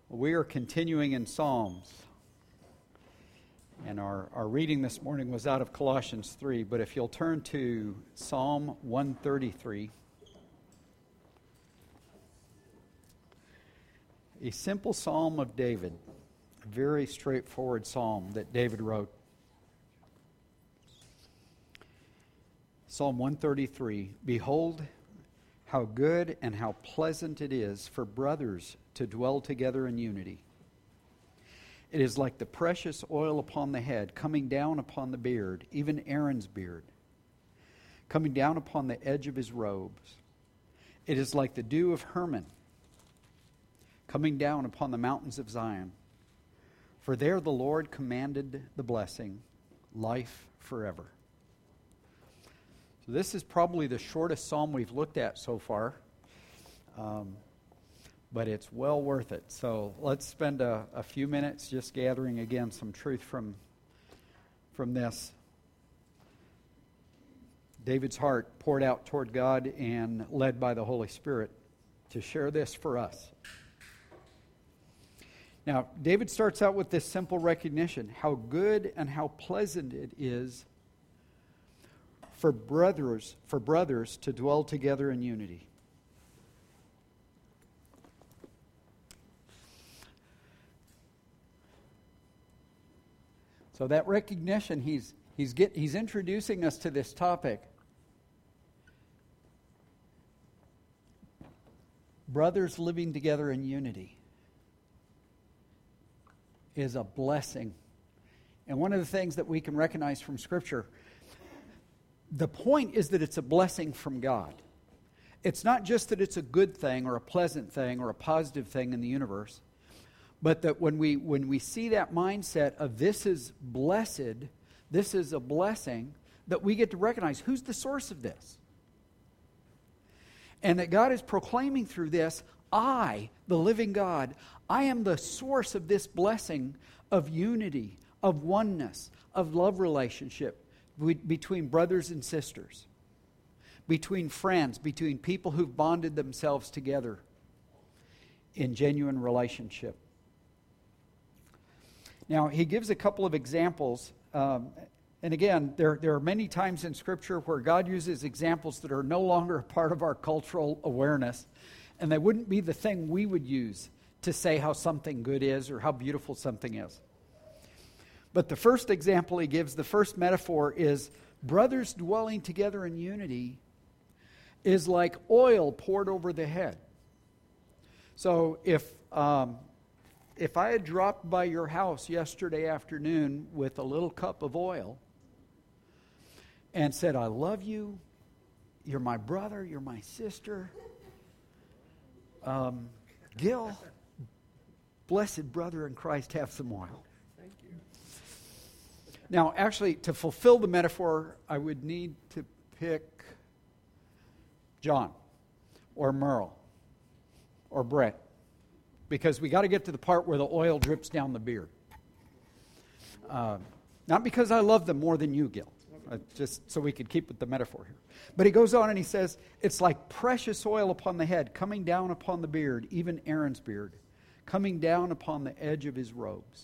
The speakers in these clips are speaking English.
We are continuing in Psalms. And our reading this morning was out of Colossians 3. But if you'll turn to Psalm 133, a simple psalm of David, a very straightforward psalm that David wrote. Psalm 133, Behold, how good and how pleasant it is for brothers to dwell together in unity. It is like the precious oil upon the head, coming down upon the beard, even Aaron's beard, coming down upon the edge of his robes. It is like the dew of Hermon, coming down upon the mountains of Zion. For there the Lord commanded the blessing, life forever. So this is probably the shortest psalm we've looked at so far. But it's well worth it. So let's spend a few minutes just gathering again some truth from this. David's heart poured out toward God and led by the Holy Spirit to share this for us. Now, David starts out with this simple recognition, how good and how pleasant it is for brothers to dwell together in unity. So that recognition, he's introducing us to this topic. Brothers living together in unity is a blessing. And one of the things that we can recognize from Scripture, the point is that it's a blessing from God. It's not just that it's a good thing or a pleasant thing or a positive thing in the universe, but that when we see that mindset of this is blessed, this is a blessing, that we get to recognize who's the source of this. And that God is proclaiming through this, I, the living God, I am the source of this blessing of unity, of oneness, of love relationship between brothers and sisters, between friends, between people who've bonded themselves together in genuine relationship. Now, he gives a couple of examples. And again, there are many times in Scripture where God uses examples that are no longer a part of our cultural awareness. And they wouldn't be the thing we would use to say how something good is or how beautiful something is. But the first example he gives, the first metaphor is brothers dwelling together in unity is like oil poured over the head. So if I had dropped by your house yesterday afternoon with a little cup of oil and said, I love you, you're my brother, you're my sister, Gil, blessed brother in Christ, have some oil. Thank you. Now, actually, to fulfill the metaphor, I would need to pick John or Merle or Brett, because we got to get to the part where the oil drips down the beard. Not because I love them more than you, Gil. Just so we could keep with the metaphor here. But he goes on and he says, it's like precious oil upon the head, coming down upon the beard, even Aaron's beard, coming down upon the edge of his robes.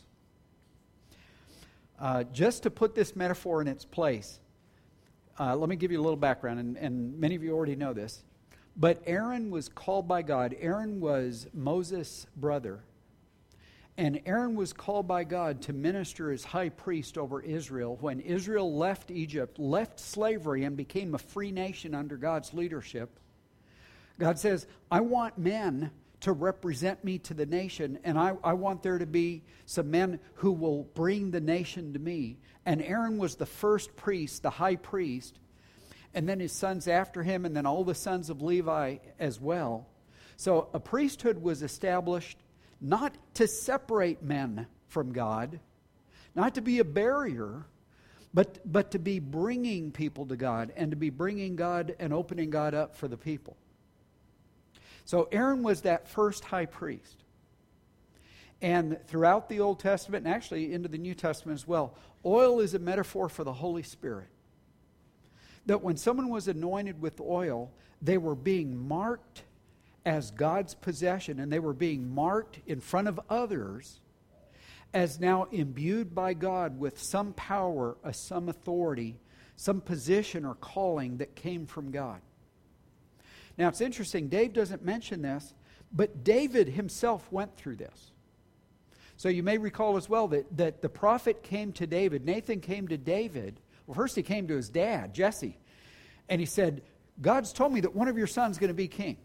Just to put this metaphor in its place, let me give you a little background, and many of you already know this. But Aaron was called by God. Aaron was Moses' brother. And Aaron was called by God to minister as high priest over Israel when Israel left Egypt, left slavery, and became a free nation under God's leadership. God says, I want men to represent me to the nation, and I want there to be some men who will bring the nation to me. And Aaron was the first priest, the high priest, and then his sons after him, and then all the sons of Levi as well. So a priesthood was established not to separate men from God, not to be a barrier, but to be bringing people to God and to be bringing God and opening God up for the people. So Aaron was that first high priest. And throughout the Old Testament, and actually into the New Testament as well, oil is a metaphor for the Holy Spirit. That when someone was anointed with oil, they were being marked as God's possession, and they were being marked in front of others as now imbued by God with some power, some authority, some position or calling that came from God. Now it's interesting, Dave doesn't mention this, but David himself went through this. So you may recall as well that the prophet came to David, Nathan came to David. Well, first he came to his dad, Jesse, and he said, God's told me that one of your sons is going to be king.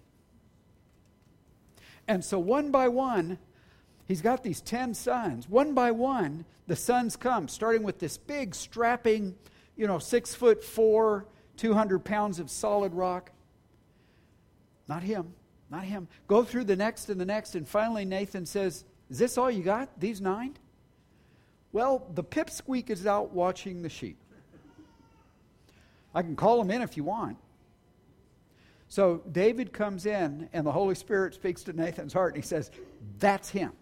And so one by one, he's got these 10 sons. One by one, the sons come, starting with this big, strapping, 6'4", 200 pounds of solid rock. Not him. Go through the next and the next, and finally Nathan says, is this all you got, these 9? Well, the pipsqueak is out watching the sheep. I can call him in if you want. So David comes in, and the Holy Spirit speaks to Nathan's heart, and he says, that's him.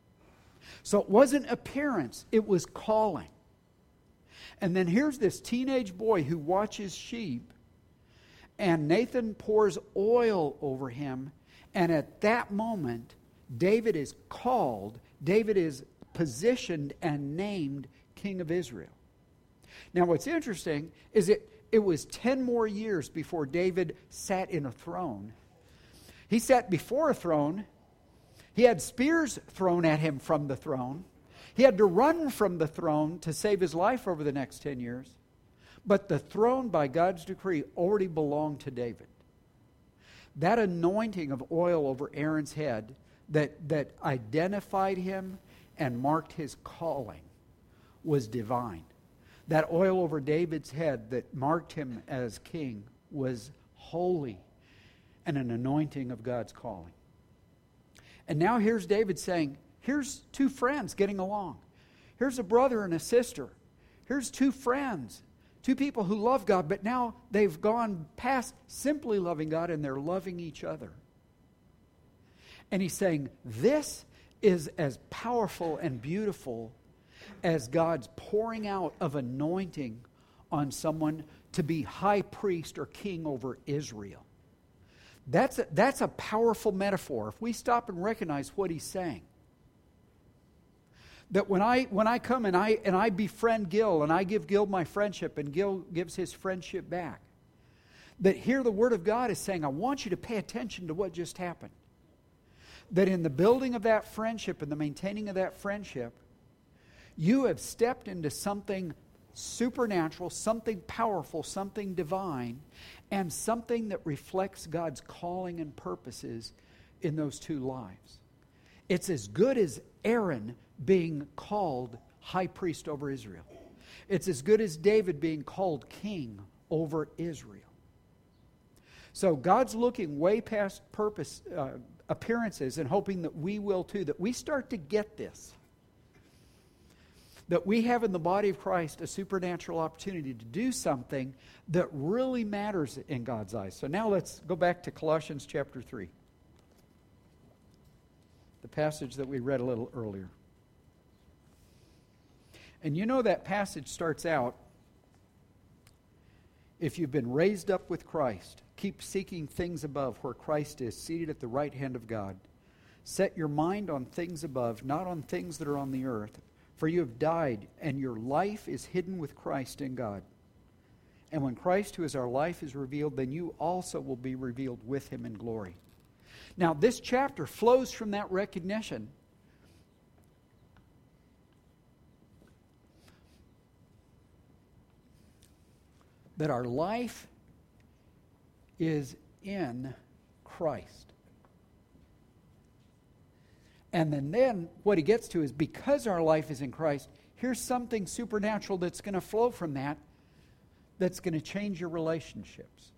So it wasn't appearance, it was calling. And then here's this teenage boy who watches sheep, and Nathan pours oil over him, and at that moment, David is called, David is positioned and named King of Israel. Now what's interesting is it was 10 more years before David sat in a throne. He sat before a throne. He had spears thrown at him from the throne. He had to run from the throne to save his life over the next 10 years. But the throne, by God's decree, already belonged to David. That anointing of oil over Aaron's head that identified him and marked his calling was divine. That oil over David's head that marked him as king was holy and an anointing of God's calling. And now here's David saying, here's 2 friends getting along. Here's a brother and a sister. Here's 2 friends, 2 people who love God, but now they've gone past simply loving God and they're loving each other. And he's saying, this is as powerful and beautiful as God's pouring out of anointing on someone to be high priest or king over Israel. That's a powerful metaphor. If we stop and recognize what he's saying. That when I come and I befriend Gil and I give Gil my friendship and Gil gives his friendship back, that here the Word of God is saying, I want you to pay attention to what just happened. That in the building of that friendship and the maintaining of that friendship, you have stepped into something supernatural, something powerful, something divine, and something that reflects God's calling and purposes in those 2 lives. It's as good as Aaron being called high priest over Israel. It's as good as David being called king over Israel. So God's looking way past appearances and hoping that we will too, that we start to get this. That we have in the body of Christ a supernatural opportunity to do something that really matters in God's eyes. So now let's go back to Colossians chapter 3. The passage that we read a little earlier. And you know that passage starts out, if you've been raised up with Christ, keep seeking things above where Christ is seated at the right hand of God. Set your mind on things above, not on things that are on the earth. For you have died, and your life is hidden with Christ in God. And when Christ, who is our life, is revealed, then you also will be revealed with him in glory. Now, this chapter flows from that recognition that our life is in Christ. And then what he gets to is, because our life is in Christ, here's something supernatural that's going to flow from that, that's going to change your relationships.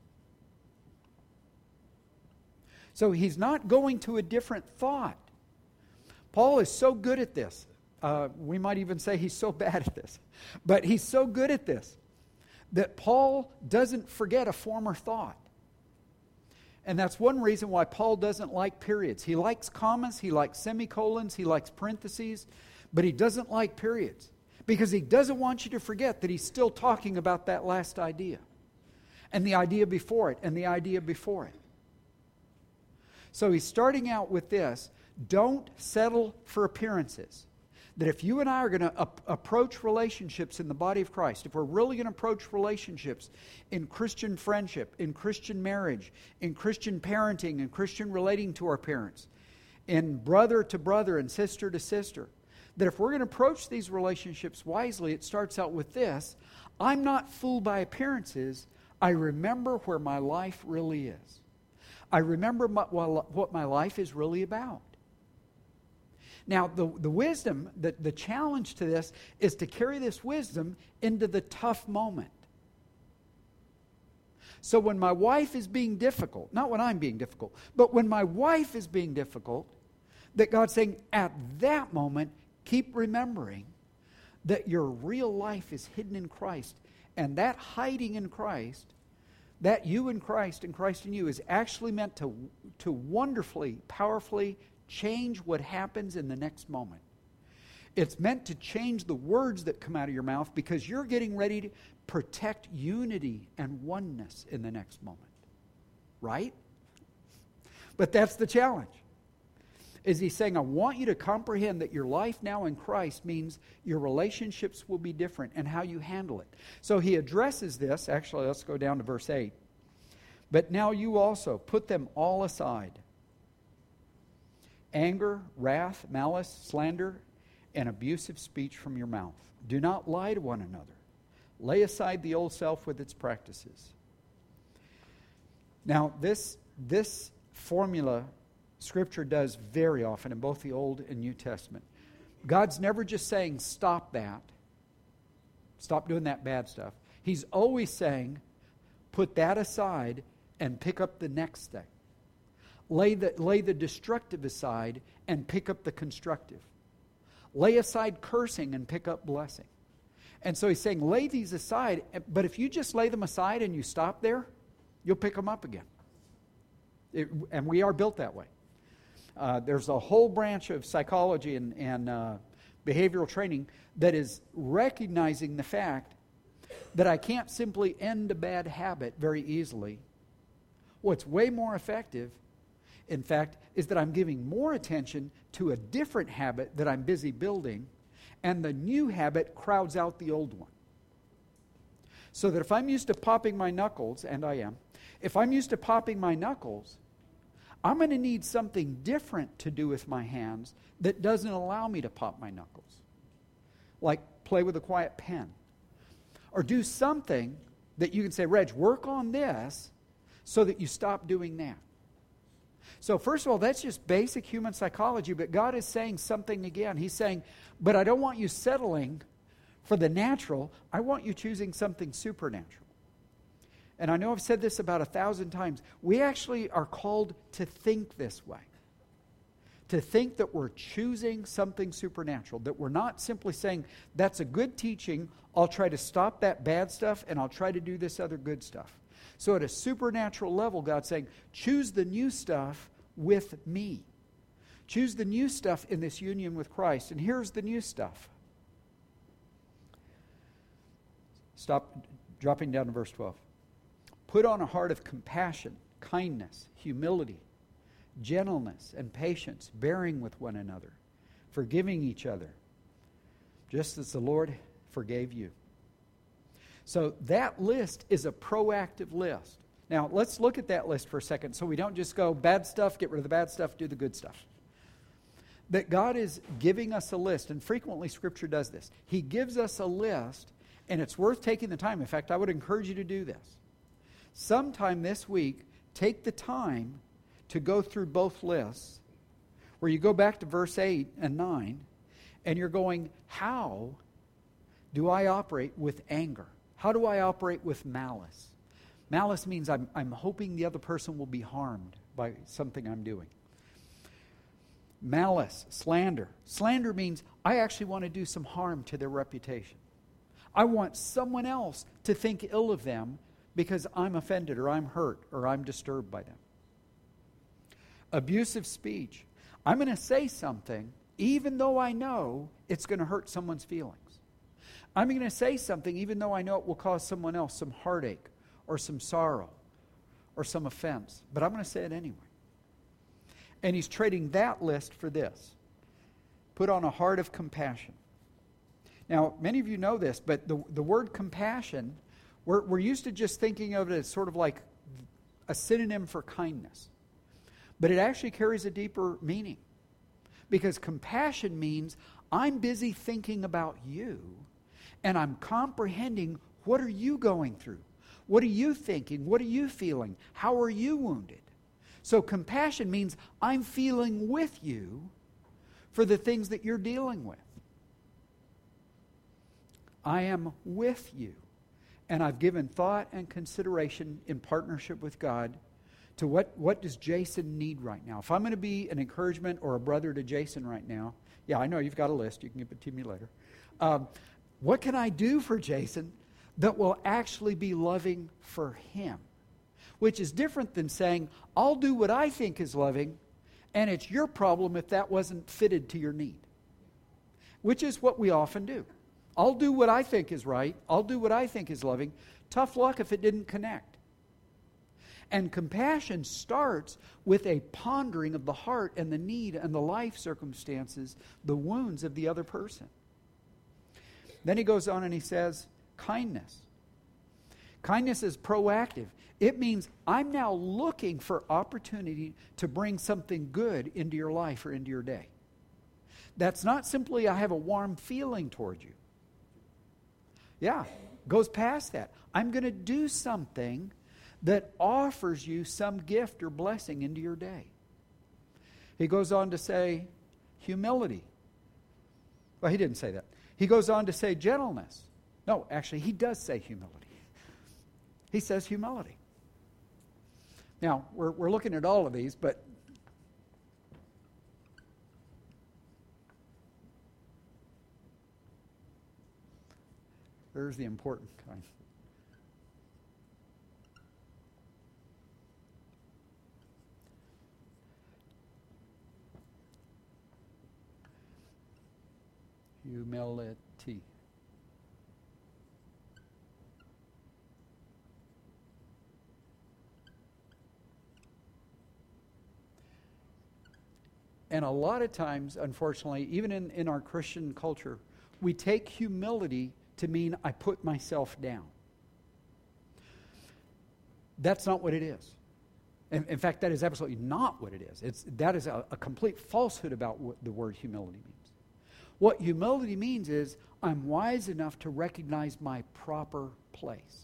So he's not going to a different thought. Paul is so good at this. We might even say he's so bad at this. But he's so good at this that Paul doesn't forget a former thought. And that's one reason why Paul doesn't like periods. He likes commas, he likes semicolons, he likes parentheses, but he doesn't like periods. Because he doesn't want you to forget that he's still talking about that last idea. And the idea before it, and the idea before it. So he's starting out with this. Don't settle for appearances. That if you and I are going to approach relationships in the body of Christ, if we're really going to approach relationships in Christian friendship, in Christian marriage, in Christian parenting, in Christian relating to our parents, in brother to brother and sister to sister, that if we're going to approach these relationships wisely, it starts out with this: I'm not fooled by appearances. I remember where my life really is. I remember what my life is really about. Now, the wisdom, the challenge to this is to carry this wisdom into the tough moment. So when my wife is being difficult, not when I'm being difficult, but when my wife is being difficult, that God's saying, at that moment, keep remembering that your real life is hidden in Christ. And that hiding in Christ, that you in Christ and Christ in you, is actually meant to wonderfully, powerfully change what happens in the next moment. It's meant to change the words that come out of your mouth, because you're getting ready to protect unity and oneness in the next moment. Right? But that's the challenge. Is he saying, I want you to comprehend that your life now in Christ means your relationships will be different and how you handle it. So he addresses this. Actually, let's go down to verse 8. But now you also put them all aside: anger, wrath, malice, slander, and abusive speech from your mouth. Do not lie to one another. Lay aside the old self with its practices. Now, this formula Scripture does very often in both the Old and New Testament. God's never just saying, stop that. Stop doing that bad stuff. He's always saying, put that aside and pick up the next thing. Lay the destructive aside and pick up the constructive. Lay aside cursing and pick up blessing. And so he's saying, lay these aside, but if you just lay them aside and you stop there, you'll pick them up again. And we are built that way. There's a whole branch of psychology and behavioral training that is recognizing the fact that I can't simply end a bad habit very easily. What's way more effective, in fact, is that I'm giving more attention to a different habit that I'm busy building, and the new habit crowds out the old one. So that if I'm used to popping my knuckles, and I am, if I'm used to popping my knuckles, I'm going to need something different to do with my hands that doesn't allow me to pop my knuckles. Like play with a quiet pen. Or do something that you can say, Reg, work on this so that you stop doing that. So first of all, that's just basic human psychology, but God is saying something again. He's saying, but I don't want you settling for the natural. I want you choosing something supernatural. And I know I've said this about 1,000 times. We actually are called to think this way. To think that we're choosing something supernatural. That we're not simply saying, that's a good teaching, I'll try to stop that bad stuff and I'll try to do this other good stuff. So at a supernatural level, God's saying, choose the new stuff with me. Choose the new stuff in this union with Christ. And here's the new stuff. Stop dropping down to verse 12. Put on a heart of compassion, kindness, humility, gentleness, and patience, bearing with one another, forgiving each other, just as the Lord forgave you. So that list is a proactive list. Now, let's look at that list for a second so we don't just go bad stuff, get rid of the bad stuff, do the good stuff. That God is giving us a list, and frequently Scripture does this. He gives us a list, and it's worth taking the time. In fact, I would encourage you to do this. Sometime this week, take the time to go through both lists, where you go back to verse 8 and 9, and you're going, how do I operate with anger? How do I operate with malice? Malice means I'm hoping the other person will be harmed by something I'm doing. Malice, slander. Slander means I actually want to do some harm to their reputation. I want someone else to think ill of them because I'm offended or I'm hurt or I'm disturbed by them. Abusive speech. I'm going to say something even though I know it's going to hurt someone's feelings. I'm going to say something even though I know it will cause someone else some heartache or some sorrow or some offense. But I'm going to say it anyway. And he's trading that list for this. Put on a heart of compassion. Now, many of you know this, but the word compassion, we're used to just thinking of it as sort of like a synonym for kindness. But it actually carries a deeper meaning. Because compassion means I'm busy thinking about you, and I'm comprehending, what are you going through? What are you thinking? What are you feeling? How are you wounded? So compassion means I'm feeling with you for the things that you're dealing with. I am with you. And I've given thought and consideration in partnership with God to what does Jason need right now. If I'm going to be an encouragement or a brother to Jason right now, yeah, I know you've got a list. You can give it to me later. What can I do for Jason that will actually be loving for him? Which is different than saying, I'll do what I think is loving, and it's your problem if that wasn't fitted to your need. Which is what we often do. I'll do what I think is right. I'll do what I think is loving. Tough luck if it didn't connect. And compassion starts with a pondering of the heart and the need and the life circumstances, the wounds of the other person. Then he goes on and he says, kindness. Kindness is proactive. It means I'm now looking for opportunity to bring something good into your life or into your day. That's not simply I have a warm feeling toward you. Yeah, goes past that. I'm going to do something that offers you some gift or blessing into your day. He goes on to say humility. Well, he didn't say that. He goes on to say gentleness. No, actually, he does say humility. He says humility. Now, we're looking at all of these, but there's the important kind. Humility. And a lot of times, unfortunately, even in our Christian culture, we take humility to mean I put myself down. That's not what it is. In fact, that is absolutely not what it is. That is a complete falsehood about what the word humility means. What humility means is I'm wise enough to recognize my proper place.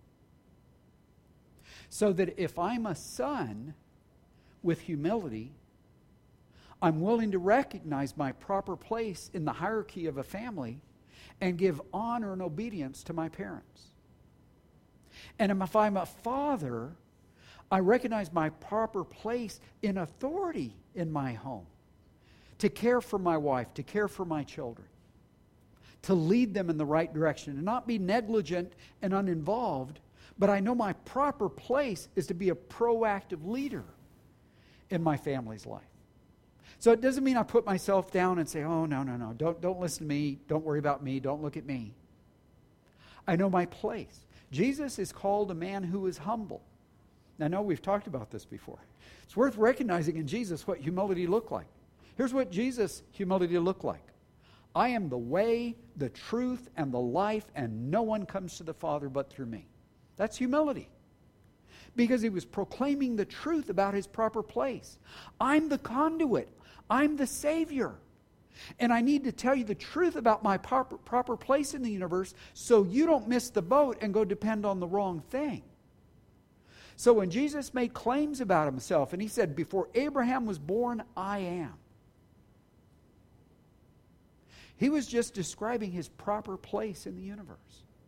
So that if I'm a son with humility, I'm willing to recognize my proper place in the hierarchy of a family and give honor and obedience to my parents. And if I'm a father, I recognize my proper place in authority in my home. To care for my wife, to care for my children. To lead them in the right direction and not be negligent and uninvolved, but I know my proper place is to be a proactive leader in my family's life. So it doesn't mean I put myself down and say, oh, no, don't listen to me, don't worry about me, don't look at me. I know my place. Jesus is called a man who is humble. Now, I know we've talked about this before. It's worth recognizing in Jesus what humility looked like. Here's what Jesus' humility looked like. I am the way, the truth, and the life, and no one comes to the Father but through me. That's humility. Because he was proclaiming the truth about his proper place. I'm the conduit. I'm the Savior. And I need to tell you the truth about my proper place in the universe so you don't miss the boat and go depend on the wrong thing. So when Jesus made claims about himself, and he said, before Abraham was born, I am. He was just describing his proper place in the universe.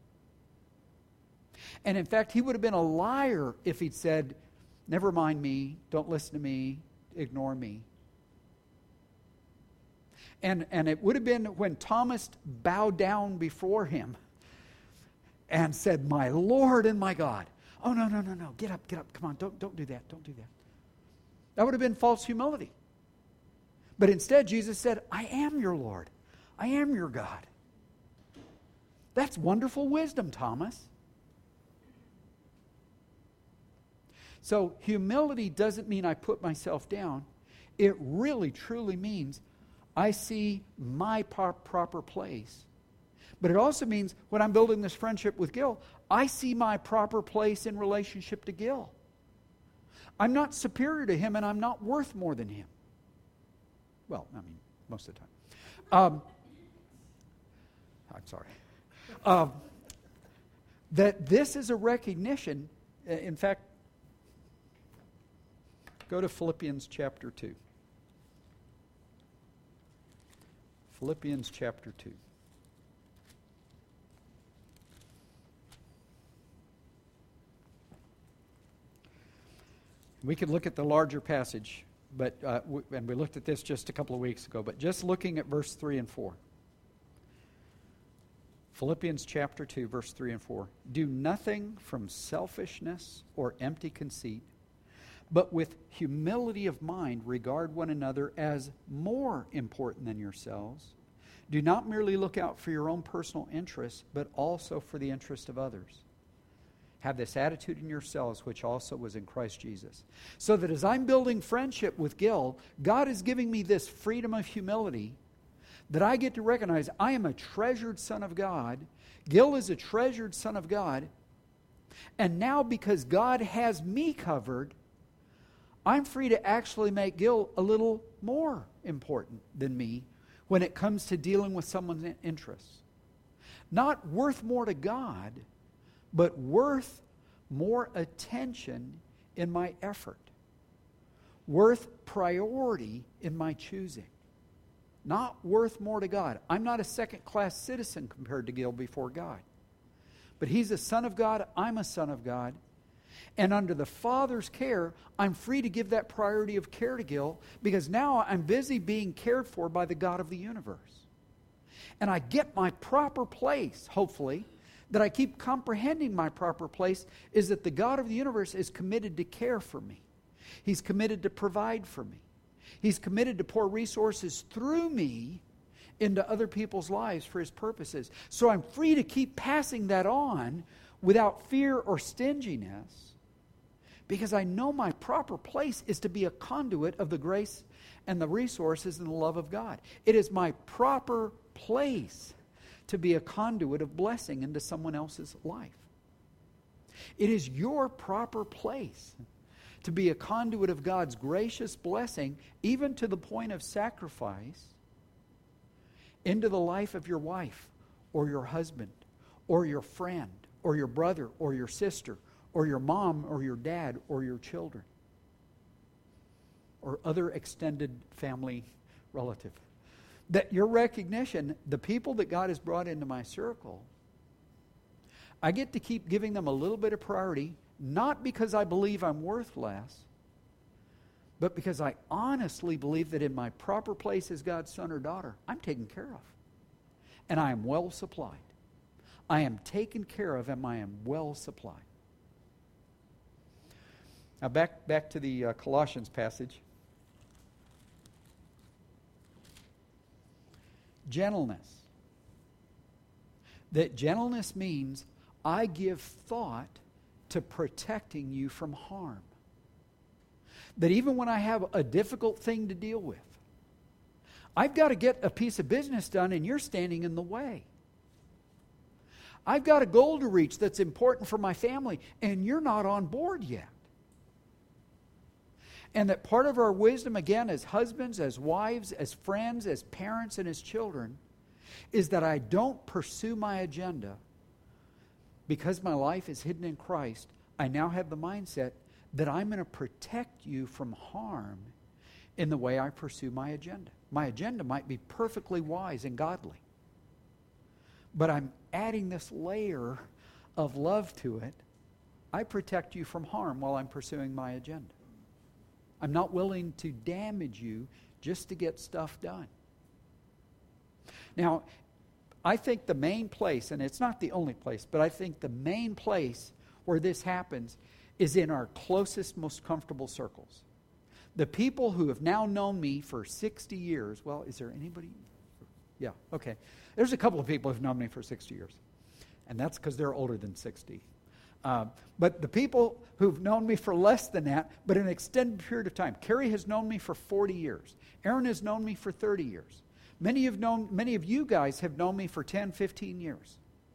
And in fact, he would have been a liar if he'd said, never mind me, don't listen to me, ignore me. And it would have been when Thomas bowed down before him and said, my Lord and my God. Oh, no, get up, come on, don't do that. That would have been false humility. But instead, Jesus said, I am your Lord. I am your God. That's wonderful wisdom, Thomas. So humility doesn't mean I put myself down. it really, truly means I see my proper place. But it also means when I'm building this friendship with Gil, I see my proper place in relationship to Gil. I'm not superior to him, and I'm not worth more than him. Well, I mean, most of the time. I'm sorry. That this is a recognition. In fact, go to Philippians chapter 2. Philippians chapter 2. We could look at the larger passage, but and we looked at this just a couple of weeks ago, but just looking at verse 3 and 4. Philippians chapter 2, verse 3 and 4. Do nothing from selfishness or empty conceit, but with humility of mind regard one another as more important than yourselves. Do not merely look out for your own personal interests, but also for the interest of others. Have this attitude in yourselves, which also was in Christ Jesus. So that as I'm building friendship with Gil, God is giving me this freedom of humility that I get to recognize I am a treasured son of God. Gil is a treasured son of God. And now because God has me covered, I'm free to actually make Gil a little more important than me when it comes to dealing with someone's interests. Not worth more to God, but worth more attention in my effort. Worth priority in my choosing. Not worth more to God. I'm not a second-class citizen compared to Gil before God. But he's a son of God, I'm a son of God. And under the Father's care, I'm free to give that priority of care to Gil because now I'm busy being cared for by the God of the universe. And I get my proper place, hopefully, that I keep comprehending my proper place is that the God of the universe is committed to care for me. He's committed to provide for me. He's committed to pour resources through me into other people's lives for His purposes. So I'm free to keep passing that on without fear or stinginess because I know my proper place is to be a conduit of the grace and the resources and the love of God. It is my proper place to be a conduit of blessing into someone else's life. It is your proper place to be a conduit of God's gracious blessing, even to the point of sacrifice, into the life of your wife or your husband or your friend or your brother or your sister or your mom or your dad or your children or other extended family relative. That your recognition, the people that God has brought into my circle, I get to keep giving them a little bit of priority, not because I believe I'm worth less, but because I honestly believe that in my proper place as God's son or daughter, I'm taken care of. And I am well supplied. I am taken care of and I am well supplied. Now back to the Colossians passage. Gentleness. That gentleness means I give thought to protecting you from harm. That even when I have a difficult thing to deal with, I've got to get a piece of business done and you're standing in the way. I've got a goal to reach that's important for my family and you're not on board yet. And that part of our wisdom, again, as husbands, as wives, as friends, as parents, and as children, is that I don't pursue my agenda. Because my life is hidden in Christ, I now have the mindset that I'm going to protect you from harm in the way I pursue my agenda. My agenda might be perfectly wise and godly. But I'm adding this layer of love to it. I protect you from harm while I'm pursuing my agenda. I'm not willing to damage you just to get stuff done. Now, I think the main place, and it's not the only place, but I think the main place where this happens is in our closest, most comfortable circles. The people who have now known me for 60 years. Well, is there anybody? Yeah, okay. There's a couple of people who have known me for 60 years. And that's because they're older than 60. But the people who've known me for less than that, but an extended period of time. Carrie has known me for 40 years. Aaron has known me for 30 years. Many of you guys have known me for 10, 15 years.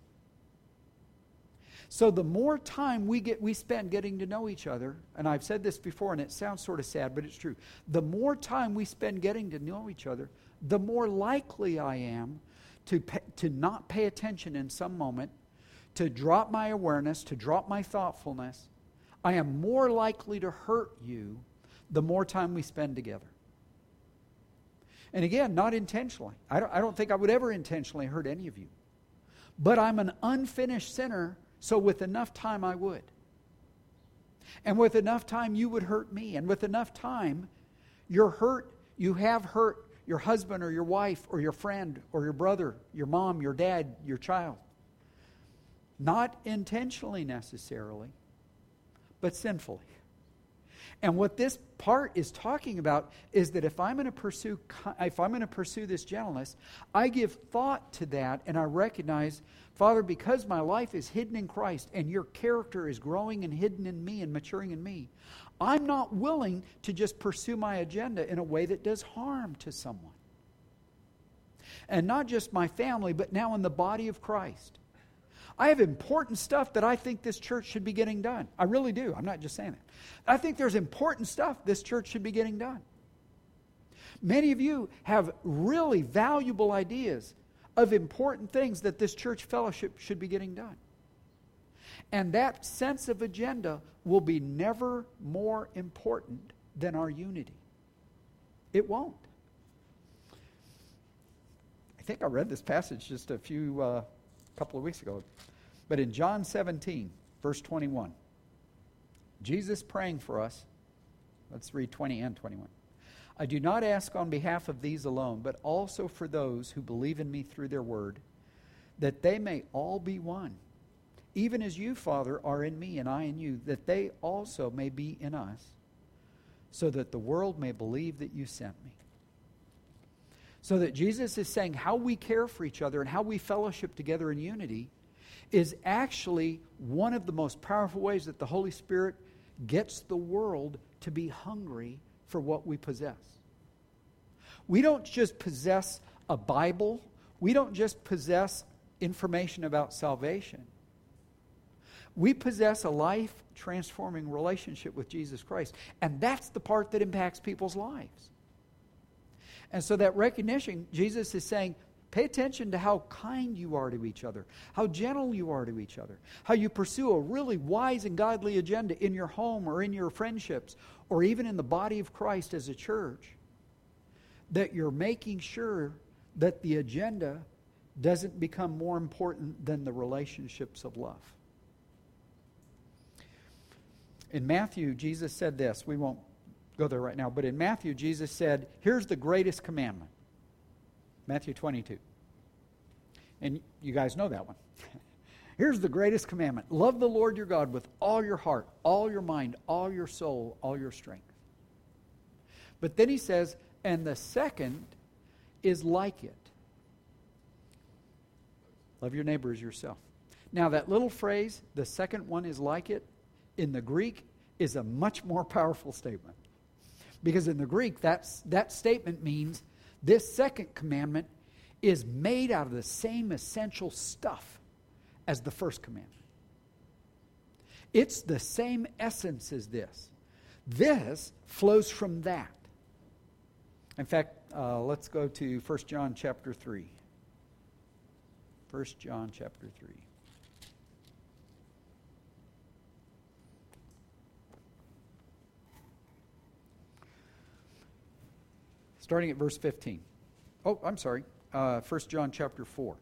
So the more time we spend getting to know each other, and I've said this before and it sounds sort of sad, but it's true. The more time we spend getting to know each other, the more likely I am to not pay attention in some moment, to drop my awareness, to drop my thoughtfulness. I am more likely to hurt you the more time we spend together. And again, not intentionally. I don't think I would ever intentionally hurt any of you. But I'm an unfinished sinner, so with enough time I would. And with enough time you would hurt me. And with enough time, you have hurt your husband or your wife or your friend or your brother, your mom, your dad, your child. Not intentionally necessarily, but sinfully. And what this part is talking about is that if I'm going to pursue this gentleness, I give thought to that and I recognize, Father, because my life is hidden in Christ and your character is growing and hidden in me and maturing in me, I'm not willing to just pursue my agenda in a way that does harm to someone. And not just my family, but now in the body of Christ. I have important stuff that I think this church should be getting done. I really do. I'm not just saying that. I think there's important stuff this church should be getting done. Many of you have really valuable ideas of important things that this church fellowship should be getting done. And that sense of agenda will be never more important than our unity. It won't. I think I read this passage just a couple of weeks ago. But in John 17, verse 21, Jesus praying for us, let's read 20 and 21. I do not ask on behalf of these alone, but also for those who believe in me through their word, that they may all be one. Even as you, Father, are in me and I in you, that they also may be in us, so that the world may believe that you sent me. So that Jesus is saying how we care for each other and how we fellowship together in unity is actually one of the most powerful ways that the Holy Spirit gets the world to be hungry for what we possess. We don't just possess a Bible. We don't just possess information about salvation. We possess a life-transforming relationship with Jesus Christ. And that's the part that impacts people's lives. And so that recognition, Jesus is saying, pay attention to how kind you are to each other, how gentle you are to each other, how you pursue a really wise and godly agenda in your home or in your friendships or even in the body of Christ as a church, that you're making sure that the agenda doesn't become more important than the relationships of love. In Matthew, Jesus said this. We won't go there right now, but in Matthew, Jesus said, here's the greatest commandment. Matthew 22. And you guys know that one. Here's the greatest commandment. Love the Lord your God with all your heart, all your mind, all your soul, all your strength. But then he says, and the second is like it. Love your neighbor as yourself. Now that little phrase, the second one is like it, in the Greek is a much more powerful statement. Because in the Greek, that statement means this second commandment is made out of the same essential stuff as the first commandment. It's the same essence as this. This flows from that. In fact, let's go to 1 John chapter 3. 1 John chapter 3. Starting at verse 15. Oh, I'm sorry. 1 John chapter 4.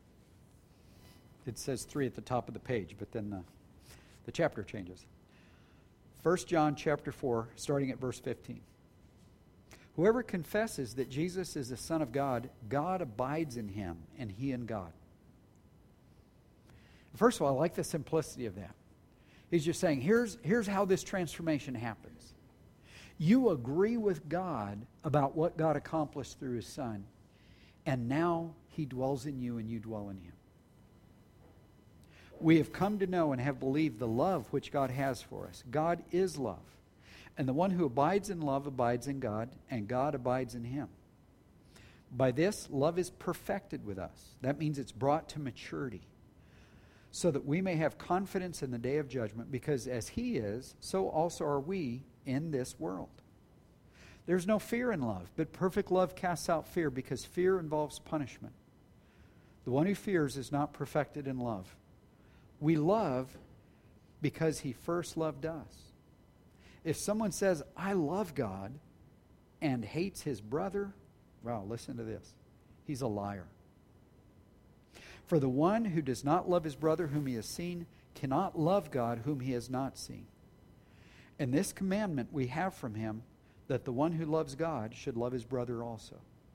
It says 3 at the top of the page, but then the chapter changes. 1 John chapter 4, starting at verse 15. Whoever confesses that Jesus is the Son of God, God abides in him, and he in God. First of all, I like the simplicity of that. He's just saying, here's how this transformation happens. You agree with God about what God accomplished through his Son, and now he dwells in you and you dwell in him. We have come to know and have believed the love which God has for us. God is love. And the one who abides in love abides in God, and God abides in him. By this, love is perfected with us. That means it's brought to maturity, so that we may have confidence in the day of judgment, because as he is, so also are we in this world. There's no fear in love, but perfect love casts out fear, because fear involves punishment. The one who fears is not perfected in love. We love because he first loved us. If someone says, I love God, and hates his brother, wow, listen to this. He's a liar. For the one who does not love his brother whom he has seen cannot love God whom he has not seen. And this commandment we have from him, that the one who loves God should love his brother also.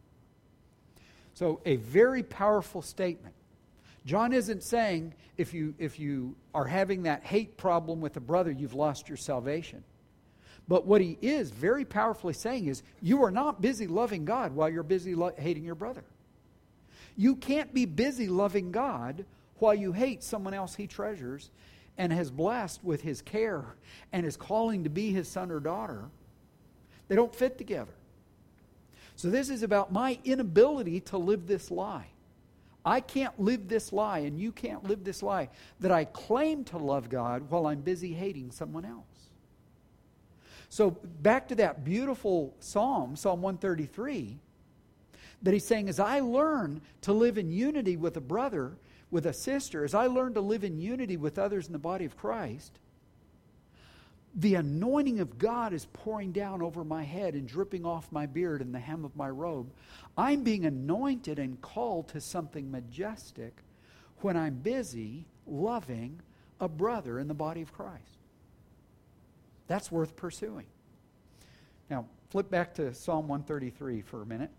So a very powerful statement. John isn't saying if you are having that hate problem with a brother, you've lost your salvation. But what he is very powerfully saying is, you are not busy loving God while you're busy hating your brother. You can't be busy loving God while you hate someone else he treasures and has blessed with his care and is calling to be his son or daughter. They don't fit together. So this is about my inability to live this lie. I can't live this lie, and you can't live this lie, that I claim to love God while I'm busy hating someone else. So back to that beautiful psalm, Psalm 133, that he's saying, as I learn to live in unity with a brother, with a sister, as I learn to live in unity with others in the body of Christ, the anointing of God is pouring down over my head and dripping off my beard and the hem of my robe. I'm being anointed and called to something majestic when I'm busy loving a brother in the body of Christ. That's worth pursuing. Now, flip back to Psalm 133 for a minute.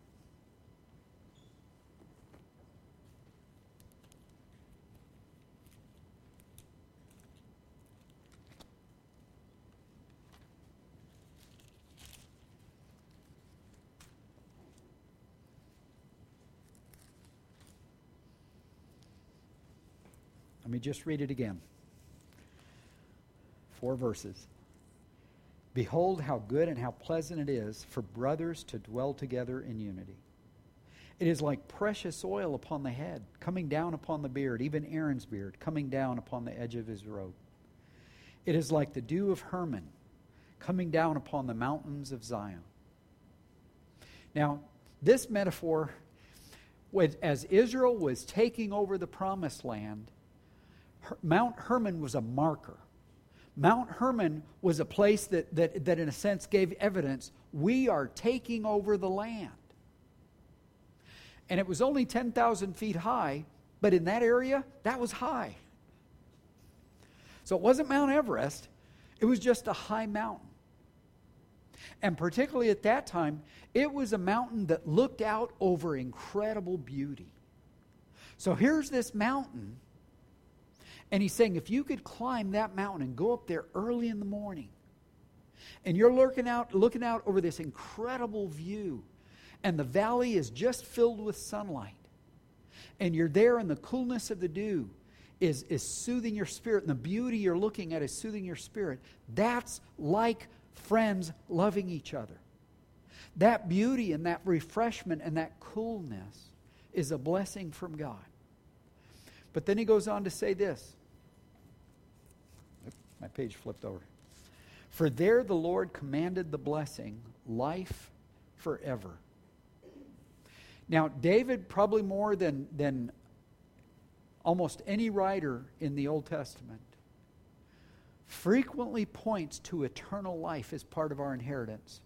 Let me just read it again. 4 verses. Behold how good and how pleasant it is for brothers to dwell together in unity. It is like precious oil upon the head, coming down upon the beard, even Aaron's beard, coming down upon the edge of his robe. It is like the dew of Hermon, coming down upon the mountains of Zion. Now, this metaphor, as Israel was taking over the promised land, Mount Hermon was a marker. Mount Hermon was a place that in a sense gave evidence we are taking over the land. And it was only 10,000 feet high, but in that area, that was high. So it wasn't Mount Everest, it was just a high mountain. And particularly at that time, it was a mountain that looked out over incredible beauty. So here's this mountain, and he's saying, if you could climb that mountain and go up there early in the morning, and you're looking out over this incredible view, and the valley is just filled with sunlight, and you're there and the coolness of the dew is soothing your spirit, and the beauty you're looking at is soothing your spirit, that's like friends loving each other. That beauty and that refreshment and that coolness is a blessing from God. But then he goes on to say this. My page flipped over. For there the Lord commanded the blessing, life forever. Now, David, probably more than almost any writer in the Old Testament, frequently points to eternal life as part of our inheritance.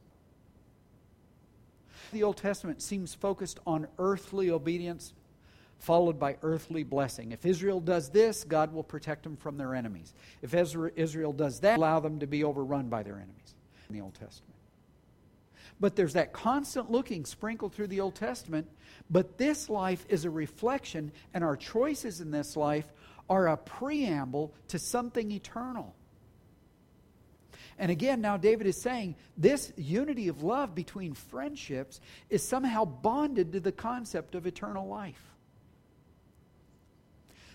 The Old Testament seems focused on earthly obedience, followed by earthly blessing. If Israel does this, God will protect them from their enemies. If Israel does that, allow them to be overrun by their enemies in the Old Testament. But there's that constant looking sprinkled through the Old Testament. But this life is a reflection, and our choices in this life are a preamble to something eternal. And again, now David is saying this unity of love between friendships is somehow bonded to the concept of eternal life.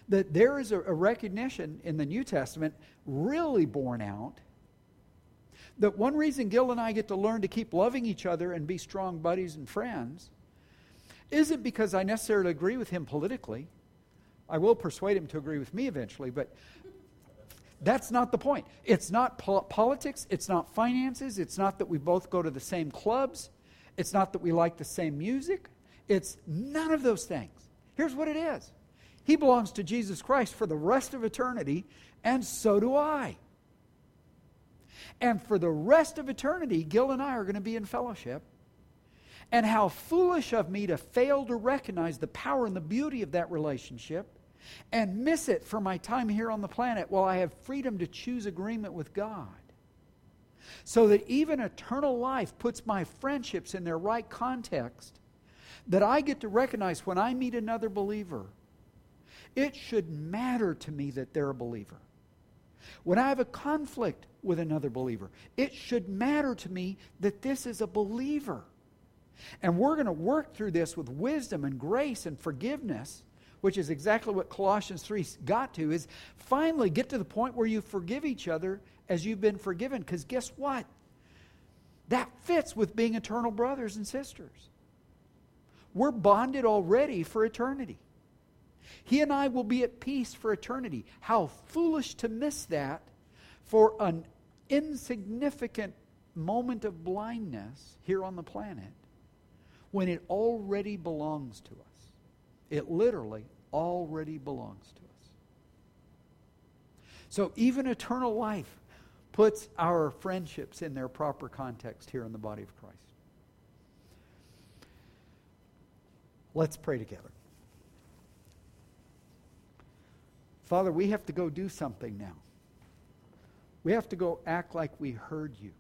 that there is a recognition in the New Testament really borne out that one reason Gil and I get to learn to keep loving each other and be strong buddies and friends isn't because I necessarily agree with him politically. I will persuade him to agree with me eventually, but that's not the point. It's not politics. It's not finances. It's not that we both go to the same clubs. It's not that we like the same music. It's none of those things. Here's what it is. He belongs to Jesus Christ for the rest of eternity, and so do I. And for the rest of eternity, Gil and I are going to be in fellowship. And how foolish of me to fail to recognize the power and the beauty of that relationship and miss it for my time here on the planet while I have freedom to choose agreement with God. So that even eternal life puts my friendships in their right context, that I get to recognize when I meet another believer, it should matter to me that they're a believer. When I have a conflict with another believer, it should matter to me that this is a believer. And we're going to work through this with wisdom and grace and forgiveness, which is exactly what Colossians 3 got to, is finally get to the point where you forgive each other as you've been forgiven. Because guess what? That fits with being eternal brothers and sisters. We're bonded already for eternity. He and I will be at peace for eternity. How foolish to miss that for an insignificant moment of blindness here on the planet when it already belongs to us. It literally already belongs to us. So even eternal life puts our friendships in their proper context here in the body of Christ. Let's pray together. Father, we have to go do something now. We have to go act like we heard you.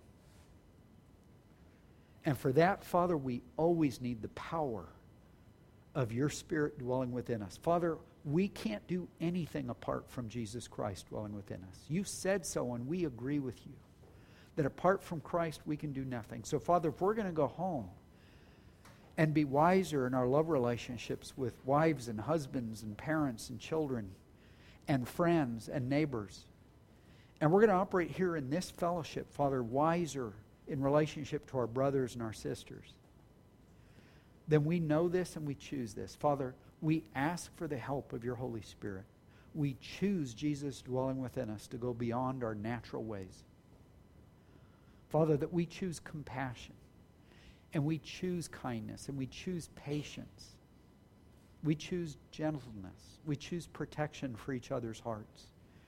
And for that, Father, we always need the power of your Spirit dwelling within us. Father, we can't do anything apart from Jesus Christ dwelling within us. You said so, and we agree with you, that apart from Christ, we can do nothing. So, Father, if we're going to go home and be wiser in our love relationships with wives and husbands and parents and children and friends and neighbors, and we're going to operate here in this fellowship, Father, wiser in relationship to our brothers and our sisters, then we know this and we choose this. Father, we ask for the help of your Holy Spirit. We choose Jesus dwelling within us to go beyond our natural ways. Father, that we choose compassion, and we choose kindness, and we choose patience. We choose gentleness. We choose protection for each other's hearts.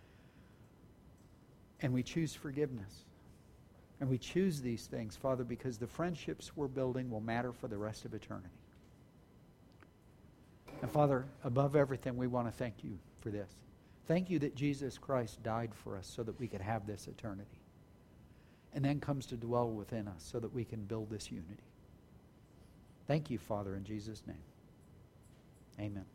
And we choose forgiveness. And we choose these things, Father, because the friendships we're building will matter for the rest of eternity. And Father, above everything, we want to thank you for this. Thank you that Jesus Christ died for us so that we could have this eternity. And then comes to dwell within us so that we can build this unity. Thank you, Father, in Jesus' name. Amen.